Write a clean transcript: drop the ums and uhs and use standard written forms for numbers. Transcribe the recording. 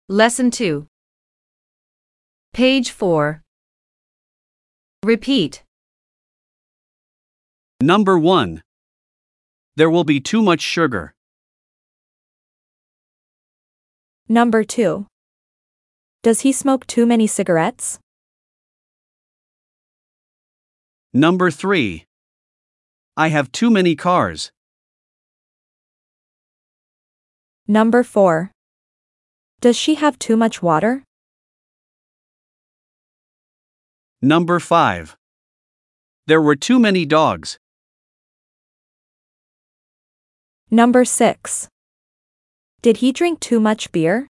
Lesson 2. Page 4. Repeat. Number 1. There will be too much sugar. Number 2. Does he smoke too many cigarettes? Number 3. I have too many cars. Number 4. Does she have too much water? Number 5. There were too many dogs. Number 6. Did he drink too much beer?